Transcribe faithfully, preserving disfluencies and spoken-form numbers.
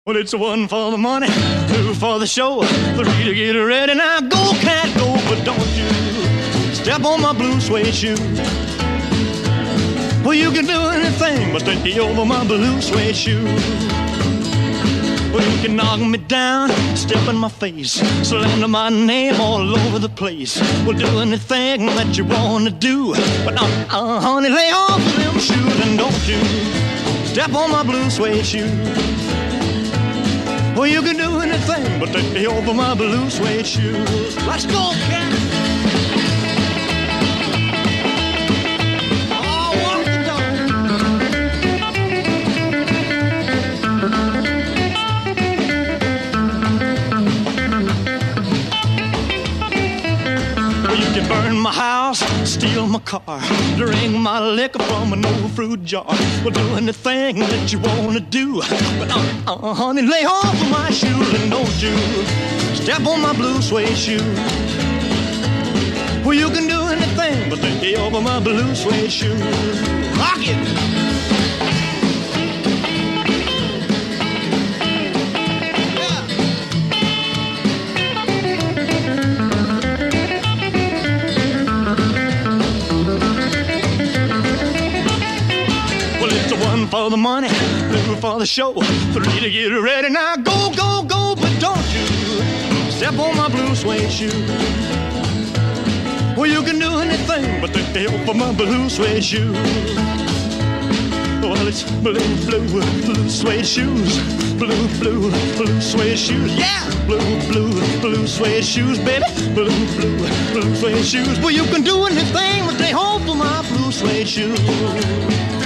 Well, it's one for the money, two for the show, three to get ready. Now go, cat, go, but don't you step on my blue suede shoe. Well, you can do anything but take me over my blue suede shoe. Well, you can knock me down, step in my face, slander my name all over the place. Well, do anything that you want to do, but uh, uh, honey, lay off them shoes and don't you step on my blue suede shoe. Well, you can do anything but take me over my blue suede shoes. Let's go, cat! Burn my house, steal my car, drink my liquor from an old fruit jar. Well, do anything that you want to do, but uh, uh, honey, lay off of my shoes and don't you step on my blue suede shoe. Well, you can do anything but lay over my blue suede shoes. Rock it! One for the money, two for the show, three to get ready. Now go, go, go, but don't you step on my blue suede shoe. Well, you can do anything but take the help of my blue suede shoe. Well, it's blue, blue, blue suede shoes, blue, blue, blue suede shoes. Yeah, blue, blue, blue suede shoes, baby, blue, blue, blue suede shoes. Well, you can do anything but take hold of my blue suede shoes.